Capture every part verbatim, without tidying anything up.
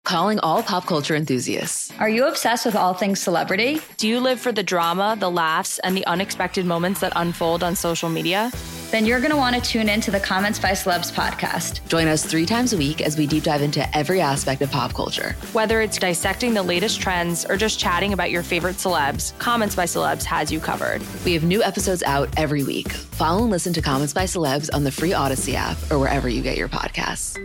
Calling all pop culture enthusiasts. Are you obsessed with all things celebrity? Do you live for the drama, the laughs, and the unexpected moments that unfold on social media? Then you're going to want to tune in to the Comments by Celebs podcast. Join us three times a week as we deep dive into every aspect of pop culture. Whether it's dissecting the latest trends or just chatting about your favorite celebs, Comments by Celebs has you covered. We have new episodes out every week. Follow and listen to Comments by Celebs on the free Odyssey app or wherever you get your podcasts.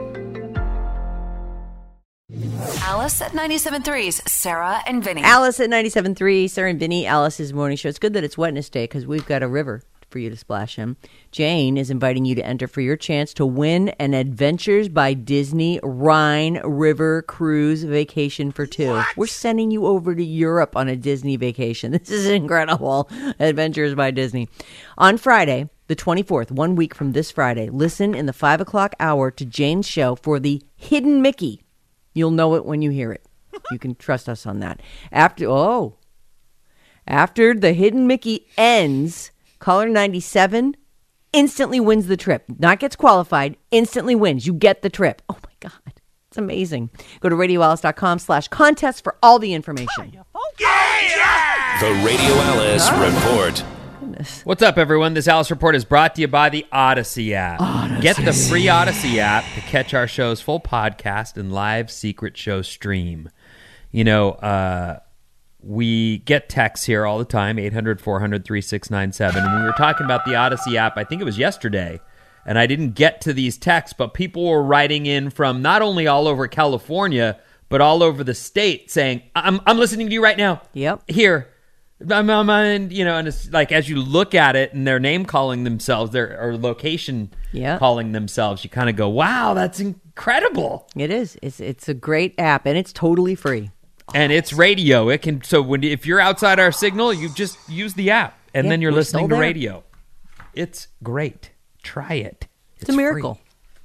Alice at ninety-seven point three's Sarah and Vinny. Alice at ninety-seven point three, Sarah and Vinny, Alice's morning show. It's good that it's Wetness Day because we've got a river for you to splash in. Jane is inviting you to enter for your chance to win an Adventures by Disney Rhine River cruise vacation for two. What? We're sending you over to Europe on a Disney vacation. This is incredible. Adventures by Disney. On Friday, the twenty-fourth, one week from this Friday, listen in the five o'clock hour to Jane's show for the Hidden Mickey. You'll know it when you hear it. You can trust us on that. After oh, after the Hidden Mickey ends, caller ninety-seven instantly wins the trip. Not gets qualified, instantly wins. You get the trip. Oh my God, it's amazing. Go to radio alice dot com slash contest for all the information. The Radio Alice Report. What's up, everyone? This Alice Report is brought to you by the Odyssey app. Odyssey. Get the free Odyssey app to catch our show's full podcast and live secret show stream. You know, uh, we get texts here all the time, eight hundred, four hundred, three six nine seven. And we were talking about the Odyssey app, I think it was yesterday, and I didn't get to these texts, but people were writing in from not only all over California, but all over the state saying, I'm, I'm listening to you right now. Yep. Here. I'm, I'm, I'm, you know, and it's like as you look at it and they're name calling themselves, their or location yep. calling themselves, you kind of go, "Wow, that's incredible!" It is. It's it's a great app and it's totally free. And it's radio. It can so when if you're outside our signal, you just use the app and yeah, then you're listening to there. radio. It's great. Try it. It's, it's a miracle. Free.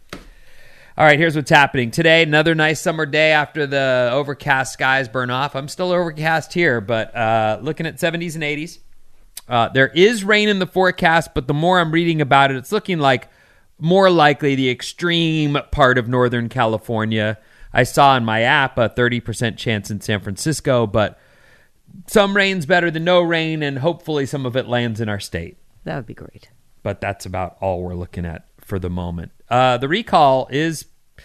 All right, here's what's happening. Today, another nice summer day after the overcast skies burn off. I'm still overcast here, but uh, looking at seventies and eighties. Uh, there is rain in the forecast, but the more I'm reading about it, it's looking like more likely the extreme part of Northern California. I saw in my app a thirty percent chance in San Francisco, but some rain's better than no rain, and hopefully some of it lands in our state. That would be great. But that's about all we're looking at for the moment. Uh, the recall is,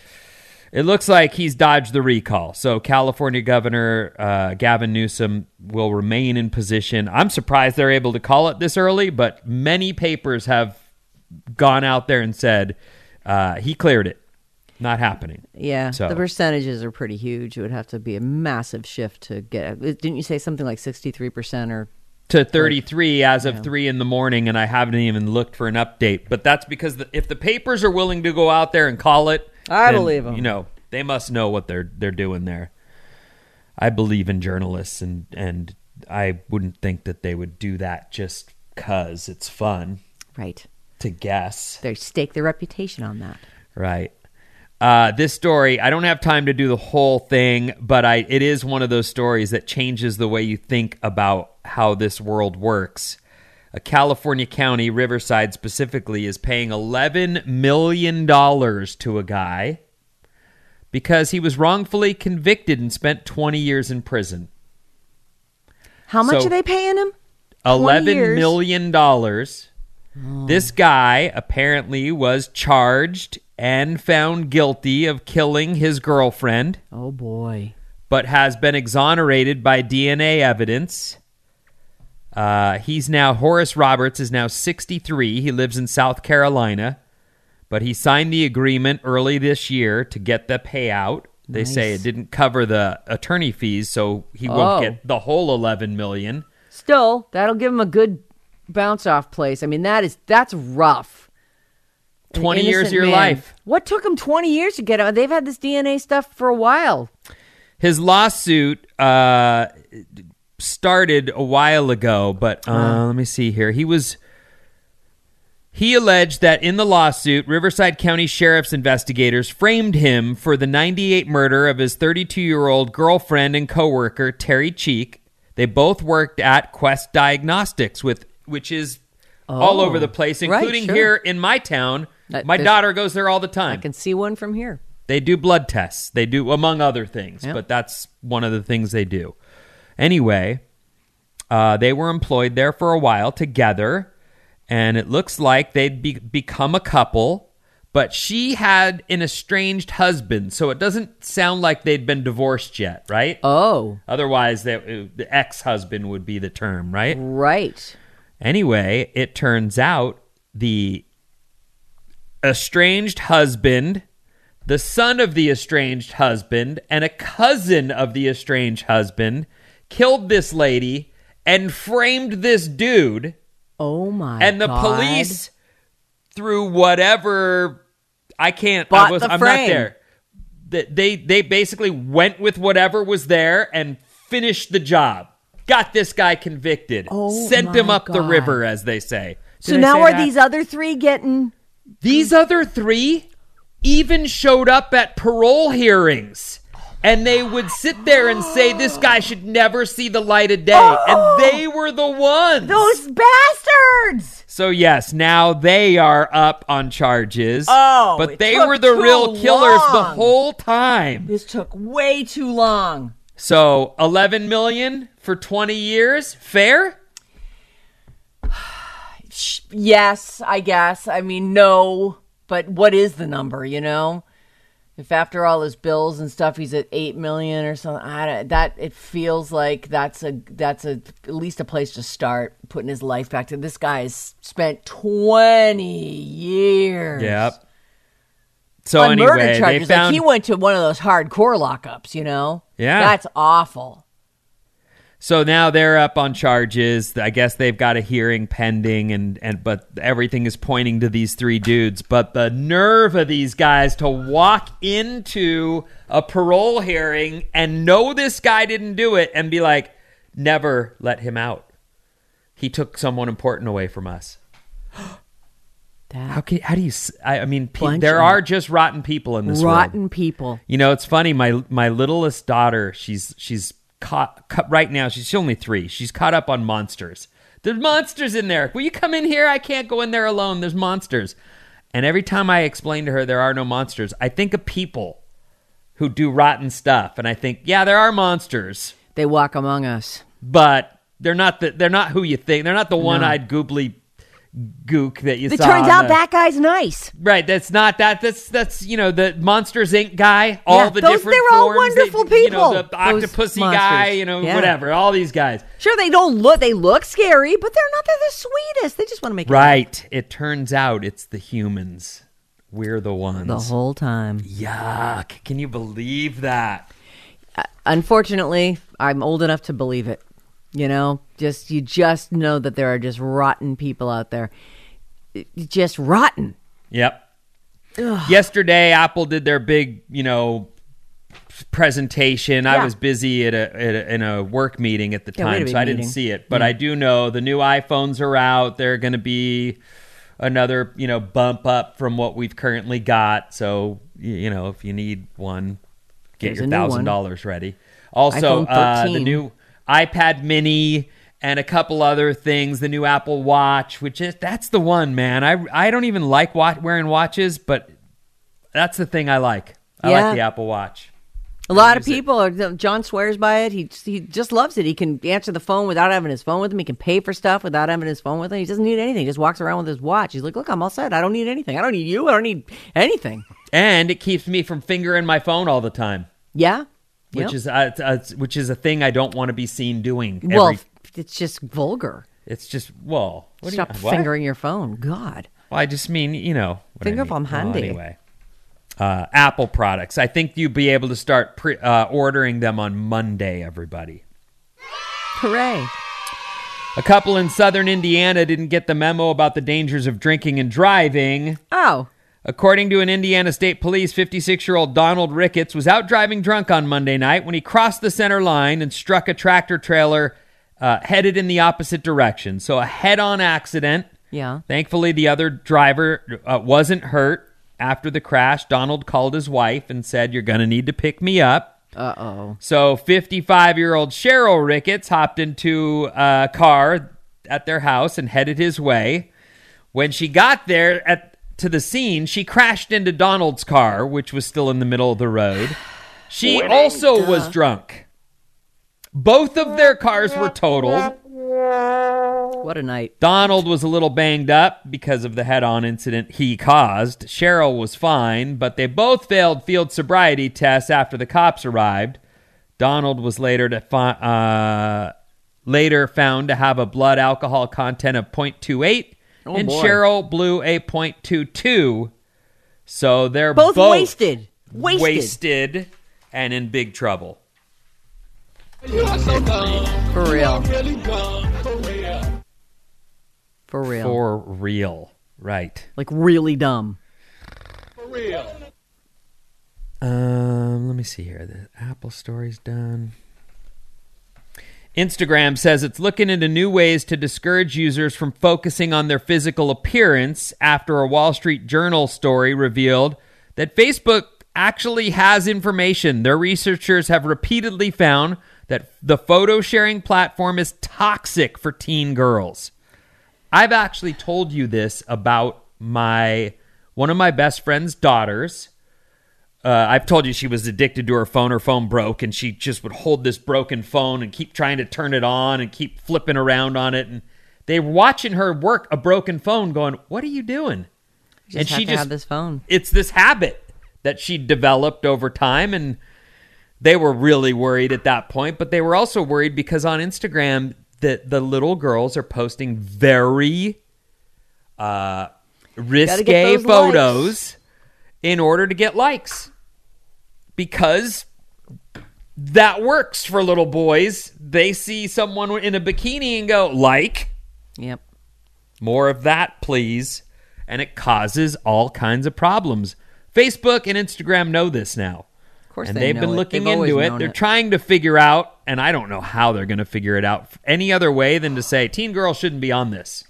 it looks like he's dodged the recall. So California Governor uh, Gavin Newsom will remain in position. I'm surprised they're able to call it this early, but many papers have gone out there and said uh, he cleared it. Not happening. Yeah, so. The percentages are pretty huge. It would have to be a massive shift to get. Didn't you say something like sixty-three percent or to thirty-three as of yeah. three in the morning, and I haven't even looked for an update. But that's because the, if the papers are willing to go out there and call it, I then, believe them. You know, they must know what they're they're doing there. I believe in journalists, and and I wouldn't think that they would do that just because it's fun, right? To guess, they stake their reputation on that, right? Uh, this story, I don't have time to do the whole thing, but I it is one of those stories that changes the way you think about how this world works. A California county, Riverside specifically, is paying eleven million dollars to a guy because he was wrongfully convicted and spent twenty years in prison. How much so, are they paying him? eleven million dollars. Oh. This guy apparently was charged and found guilty of killing his girlfriend. Oh, boy. But has been exonerated by D N A evidence. Uh, he's now, Horace Roberts is now sixty-three. He lives in South Carolina. But he signed the agreement early this year to get the payout. They nice. say it didn't cover the attorney fees, so he oh. won't get the whole eleven million dollars. Still, that'll give him a good bounce off place. I mean, that is that's rough. twenty years of your man. life. What took him twenty years to get out? They've had this D N A stuff for a while. His lawsuit uh, started a while ago, but uh, uh. let me see here. He was he alleged that in the lawsuit, Riverside County Sheriff's investigators framed him for the ninety-eight murder of his thirty-two-year-old girlfriend and coworker, Terry Cheek. They both worked at Quest Diagnostics, with which is oh, all over the place, including right, sure. here in my town. That, my daughter goes there all the time. I can see one from here. They do blood tests. They do, among other things, Yep. but that's one of the things they do. Anyway, uh, they were employed there for a while together, and it looks like they'd be- become a couple, but she had an estranged husband, so it doesn't sound like they'd been divorced yet, right? Oh. Otherwise, they, the ex-husband would be the term, right? Right. Anyway, it turns out the estranged husband, the son of the estranged husband, and a cousin of the estranged husband killed this lady and framed this dude. Oh, my And the God. police, through whatever, I can't, Bought I was, the I'm frame. not there. They, they, they basically went with whatever was there and finished the job. Got this guy convicted. Oh, Sent him my up the God. river, as they say. So Did I now say are that? these other three getting... These other three even showed up at parole hearings. And they would sit there and say, this guy should never see the light of day. Oh! And they were the ones. Those bastards! So, yes, now they are up on charges. Oh, But it they took were the too real killers the long. whole time. This took way too long. So, eleven million dollars for twenty years. Fair? Yes, I guess. I mean, no. But what is the number, you know? If after all his bills and stuff, he's at eight million or something, I don't, that it feels like that's a that's a at least a place to start putting his life back to. This guy's spent twenty years. Yep. So on anyway, murder charges. they found Like he went to one of those hardcore lockups, you know? Yeah. That's awful. So now they're up on charges. I guess they've got a hearing pending, and, and but everything is pointing to these three dudes. But the nerve of these guys to walk into a parole hearing and know this guy didn't do it and be like, never let him out. He took someone important away from us. That How can how do you? s- I, I mean, pe- Bunch there of are just rotten people in this world. rotten people. You know, it's funny. My my littlest daughter, she's she's caught, caught right now. She's only three. She's caught up on monsters. There's monsters in there. Will you come in here? I can't go in there alone. There's monsters. And every time I explain to her there are no monsters, I think of people who do rotten stuff, and I think, yeah, there are monsters, They walk among us. but they're not the they're not who you think. They're not the one-eyed goobly gook that you It saw. turns on out the- that guy's nice. Right, that's not that. That's that's you know the Monsters Incorporated guy. All Yeah, the those- different they're all forms, wonderful they- You know people, the those Octopussy monsters. guy. You know Yeah. whatever. All these guys. Sure, they don't look. They look scary, but they're not. They're the sweetest. They just want to make it Right. It turns out it's the humans. We're the ones. the whole time. Yuck! Can you believe that? Unfortunately, I'm old enough to believe it. You know, just you just know that there are just rotten people out there. Just rotten. Yep. Yesterday, Apple did their big, you know, presentation. I Yeah. was busy at a, at a in a work meeting at the Yeah, we had a time, big so I didn't meeting. see it. But I do know the new iPhones are out. They're going to be another, you know, bump up from what we've currently got. So, y- you know, if you need one, get There's your a new thousand one. dollars ready. Also, iPhone uh, the thirteen. new iPad Mini. And a couple other things, the new Apple Watch, which is that's the one, man. I I don't even like wa- wearing watches, but that's the thing I like. I Yeah. like the Apple Watch. A lot of use it. people are. John swears by it. He he just loves it. He can answer the phone without having his phone with him. He can pay for stuff without having his phone with him. He doesn't need anything. He just walks around with his watch. He's like, look, I'm all set. I don't need anything. I don't need you. I don't need anything. And it keeps me from fingering my phone all the time, Yeah. which Yep. is uh, it's, uh, it's- which is a thing I don't want to be seen doing. Every, well, it's just vulgar. it's just well, what do Stop you, what? fingering your phone. God. Well, I just mean you know. What Finger I mean. from Well, handy. anyway, uh, Apple products. I think you'll be able to start pre- uh, ordering them on Monday. Everybody. Hooray. A couple in southern Indiana didn't get the memo about the dangers of drinking and driving. Oh. According to an Indiana State Police, fifty-six-year-old Donald Ricketts was out driving drunk on Monday night when he crossed the center line and struck a tractor trailer uh, headed in the opposite direction. So a head-on accident. Yeah. Thankfully, the other driver uh, wasn't hurt. After the crash, Donald called his wife and said, "You're going to need to pick me up." Uh-oh. So fifty-five-year-old Cheryl Ricketts hopped into a car at their house and headed his way. When she got there at to the scene, she crashed into Donald's car, which was still in the middle of the road. She Winning, also duh. was drunk. Both of their cars were totaled. What a night. Donald was a little banged up because of the head-on incident he caused. Cheryl was fine, but they both failed field sobriety tests after the cops arrived. Donald was later to fi- uh, later found to have a blood alcohol content of point two eight, oh, and boy. Cheryl blew a point two two. So they're Both, both, wasted. Wasted. wasted and in big trouble. For real. For real. For real. Right. Like really dumb. Um, let me see here. The Apple story's done. Instagram says it's looking into new ways to discourage users from focusing on their physical appearance after a Wall Street Journal story revealed that Facebook actually has information. Their researchers have repeatedly found that the photo sharing platform is toxic for teen girls. I've actually told you this about my one of my best friend's daughters. Uh, I've told you she was addicted to her phone. Her phone broke, and she just would hold this broken phone and keep trying to turn it on and keep flipping around on it. And they were watching her work a broken phone going, what are you doing? You just and have she to just have this phone. It's this habit that she developed over time, and they were really worried at that point. But they were also worried because on Instagram, the, the little girls are posting very uh, risque photos likes. in order to get likes. Because that works for little boys. They see someone in a bikini and go, like. Yep. More of that, please. And it causes all kinds of problems. Facebook and Instagram know this now. Of course and they they've know been it. looking They've into always it. known They're it. trying to figure out, and I don't know how they're going to figure it out any other way than to say teen girls shouldn't be on this.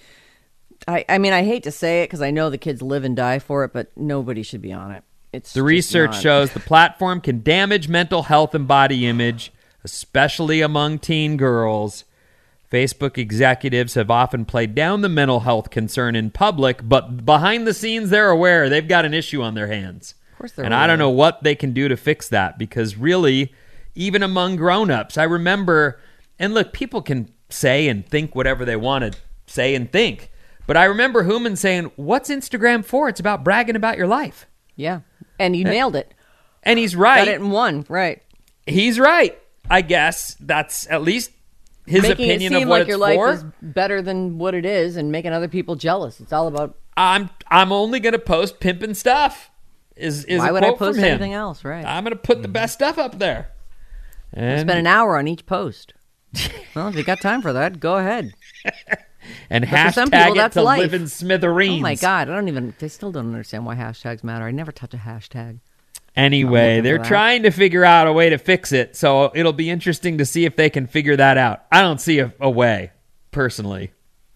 I, I mean, I hate to say it because I know the kids live and die for it, but nobody should be on it. It's The just research not. shows the platform can damage mental health and body image, especially among teen girls. Facebook executives have often played down the mental health concern in public, but behind the scenes, they're aware they've got an issue on their hands. Of course they're And I don't aware. know what they can do to fix that, because really, even among grown-ups, I remember, and look, people can say and think whatever they want to say and think, but I remember Hooman saying, what's Instagram for? It's about bragging about your life. Yeah. And you nailed it. And he's right. Got it in one. Right. He's right. I guess that's at least his Making opinion it seem of what like it's your life for. is better than what it is and making other people jealous. It's all about I'm I'm only going to post pimping stuff. Is is why a would I quote post from him. anything else, right? I'm going to put the best stuff up there. And Spend an hour on each post. Well, if you got time for that, go ahead. and But for some hashtag people, it that's to life. live in smithereens. Oh my God, I don't even. They still don't understand why hashtags matter. I never touch a hashtag. Anyway, looking they're for that. trying to figure out a way to fix it, so it'll be interesting to see if they can figure that out. I don't see a, a way, personally.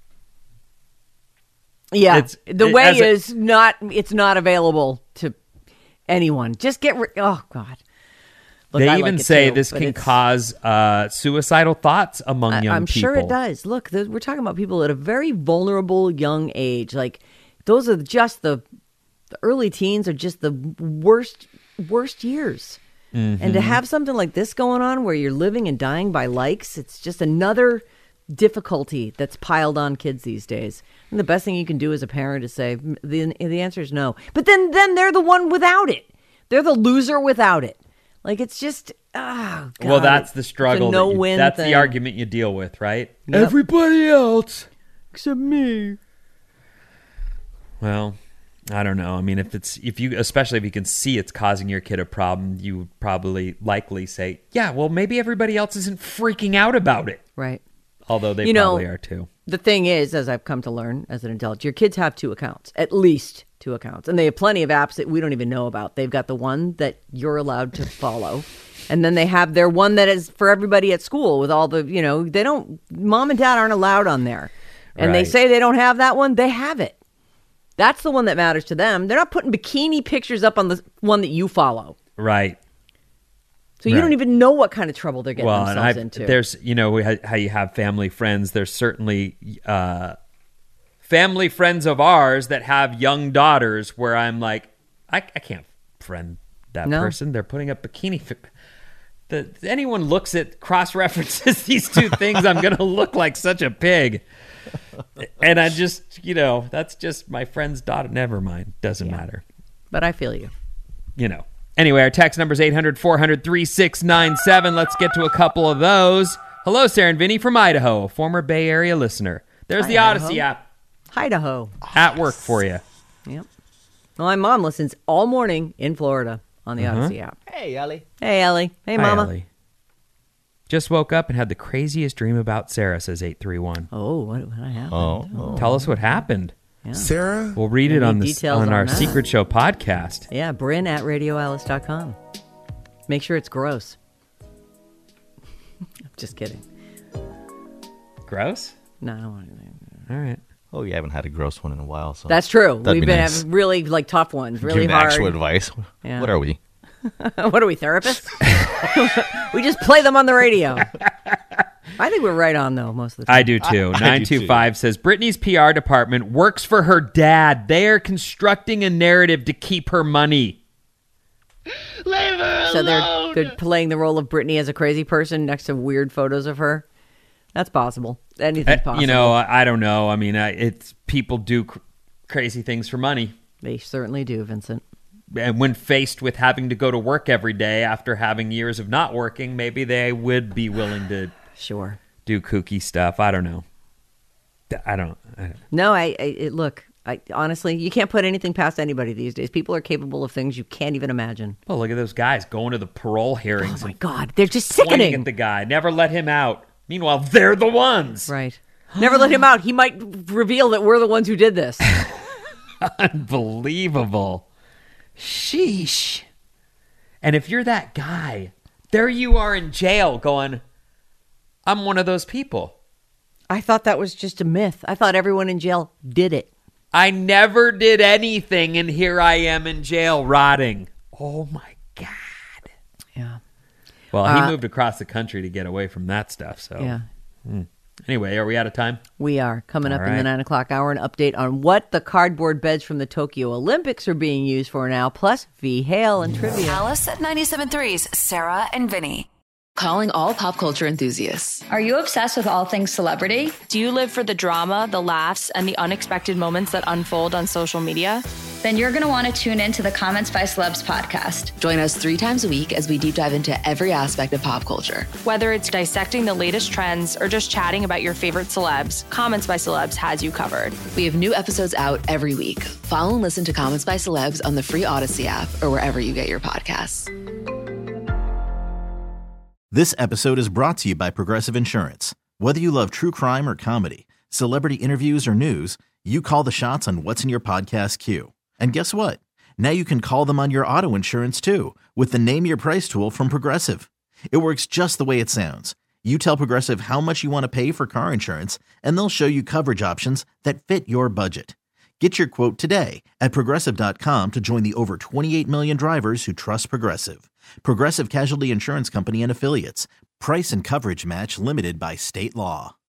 Yeah, It's- the it- way as a- is not. It's not available to anyone. Just get. Ri- oh God. Look, They I even like it say too, this but can it's- cause uh, suicidal thoughts among I, young I'm people. sure it does. Look, th- we're talking about people at a very vulnerable young age. Like those are just the, the early teens are just the worst worst years. Mm-hmm. And to have something like this going on where you're living and dying by likes, it's just another difficulty that's piled on kids these days. And the best thing you can do as a parent is say the the answer is no. But then then they're the one without it. They're the loser without it. Like it's just oh, God, well, that's the it's struggle. a that you- no-win that's thing. the argument you deal with, right? Yep. Everybody else. Except me. Well, I don't know. I mean, if it's if you, especially if you can see it's causing your kid a problem, you would probably likely say, "Yeah, well, maybe everybody else isn't freaking out about it." Right. Although they You know, probably are too. The thing is, as I've come to learn as an adult, your kids have two accounts, at least two accounts. And they have plenty of apps that we don't even know about. They've got the one that you're allowed to follow. And then they have their one that is for everybody at school with all the, you know, they don't, mom and dad aren't allowed on there. And they Right. say they don't have that one. They have it. That's the one that matters to them. They're not putting bikini pictures up on the one that you follow. Right. So you Right. don't even know what kind of trouble they're getting Well, and themselves I've, into. there's, you know, we ha- how you have family friends. There's certainly uh, family friends of ours that have young daughters where I'm like, I, I can't friend that No. person. They're putting up bikini. Fi- the, anyone looks at cross-references these two things, I'm going to look like such a pig. And I just, you know, that's just my friend's daughter. Never mind. Doesn't Yeah. matter. But I feel you. You know. Anyway, our text number is eight hundred, four hundred, thirty-six ninety-seven. Let's get to a couple of those. Hello, Sarah and Vinny from Idaho, a former Bay Area listener. There's Hi, the Odyssey Idaho. app Idaho. at work for you. Yep. Well, my mom listens all morning in Florida on the Odyssey app. Hey, Ellie. Hey, Ellie. Hey, Hi, Mama. Ellie. Just woke up and had the craziest dream about Sarah, says eight three one. Oh, what, what happened? Oh, oh. Tell us what happened. Yeah. Sarah? We'll read it Any on the details on on our that? Secret Show podcast. Yeah, Bryn at radio alice dot com. Make sure it's gross. Just kidding. Gross? No, I don't want anything. All right. Oh, you haven't had a gross one in a while, so That's true. That'd We've be been nice. having really like tough ones, really Give me hard. actual advice. Yeah. What are we? What are we, therapists? We just play them on the radio. I think we're right on, though, most of the time. I do too. I- I do nine two five says Brittany's P R department works for her dad. They are constructing a narrative to keep her money. So they're, they're playing the role of Brittany as a crazy person next to weird photos of her. That's possible. Anything's Uh, possible. You know, I, I don't know. I mean, I, it's people do cr- crazy things for money. They certainly do, Vincent. And when faced with having to go to work every day after having years of not working, maybe they would be willing to Sure. do kooky stuff. I don't know. I don't. I don't No, I, I it, look, I honestly, you can't put anything past anybody these days. People are capable of things you can't even imagine. oh, look at those guys going to the parole hearings Oh, my and God. They're just pointing sickening. at the guy. Never let him out. Meanwhile, they're the ones. Right. Never let him out. He might reveal that we're the ones who did this. Unbelievable. Sheesh. And if you're that guy, there you are in jail going, I'm one of those people. I thought that was just a myth. I thought everyone in jail did it. I never did anything, and here I am in jail rotting. Oh, my God. Yeah. Well, he Uh, moved across the country to get away from that stuff. So Yeah. anyway, are we out of time? We are coming up All in the right. nine o'clock hour. An update on what the cardboard beds from the Tokyo Olympics are being used for now, plus V. Hale and trivia. Alice at ninety-seven point three's Sarah and Vinny. Calling all pop culture enthusiasts. Are you obsessed with all things celebrity? Do you live for the drama, the laughs, and the unexpected moments that unfold on social media? Then you're going to want to tune in to the Comments by Celebs podcast. Join us three times a week as we deep dive into every aspect of pop culture. Whether it's dissecting the latest trends or just chatting about your favorite celebs, Comments by Celebs has you covered. We have new episodes out every week. Follow and listen to Comments by Celebs on the free Odyssey app or wherever you get your podcasts. This episode is brought to you by Progressive Insurance. Whether you love true crime or comedy, celebrity interviews or news, you call the shots on what's in your podcast queue. And guess what? Now you can call them on your auto insurance too with the Name Your Price tool from Progressive. It works just the way it sounds. You tell Progressive how much you want to pay for car insurance, and they'll show you coverage options that fit your budget. Get your quote today at Progressive dot com to join the over twenty-eight million drivers who trust Progressive. Progressive Casualty Insurance Company and Affiliates. Price and coverage match limited by state law.